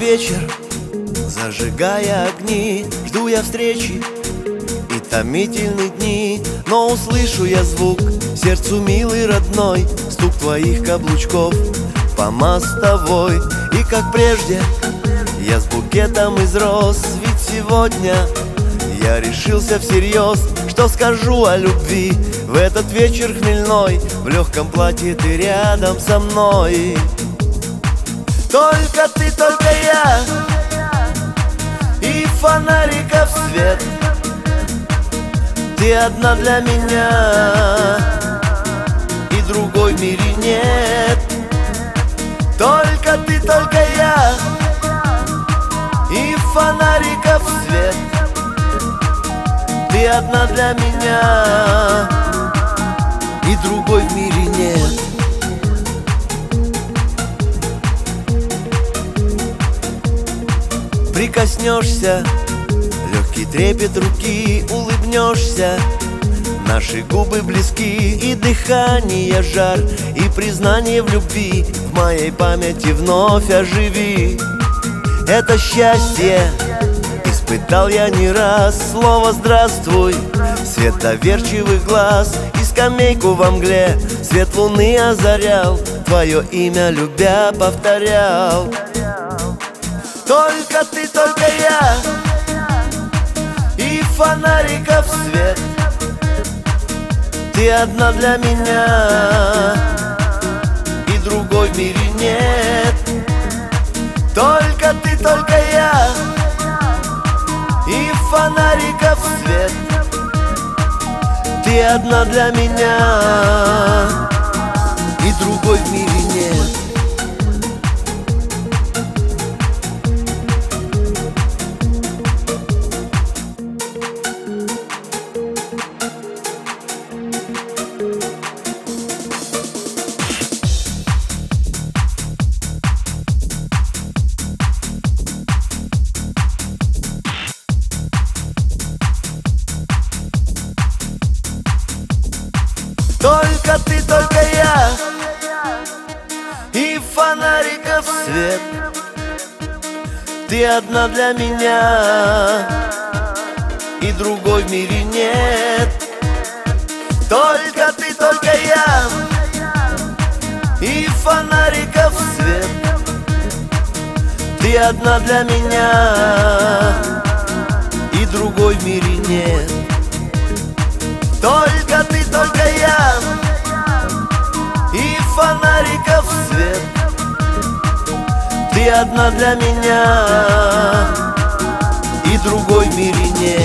вечер, зажигая огни, жду я встречи и томительные дни. Но услышу я звук, сердцу милый родной, стук твоих каблучков по мостовой. И как прежде я с букетом из роз, ведь сегодня я решился всерьез, что скажу о любви в этот вечер хмельной. В легком платье ты рядом со мной. Только ты, только я, и фонариков свет. Ты одна для меня, и другой в мире нет. Только ты, только я, и фонариков свет. Ты одна для меня, и другой в мире нет. Прикоснешься, легкий трепет руки, улыбнешься, наши губы близки, и дыхание жар, и признание в любви в моей памяти вновь оживи. Это счастье испытал я не раз, слово «здравствуй», свет доверчивых глаз, и скамейку во мгле свет луны озарял, твое имя любя повторял. Только ты, только я, и фонариков свет. Ты одна для меня, и другой в мире нет. Только ты, только я, и фонариков свет. Ты одна для меня, и другой в мире нет. Только ты, только я, и фонариков свет. Ты одна для меня, и другой в мире нет. Только ты, только я, и фонариков свет. Ты одна для меня, и другой в мире нет. Только ты, только я, и фонариков свет. Ты одна для меня, и другой в мире нет.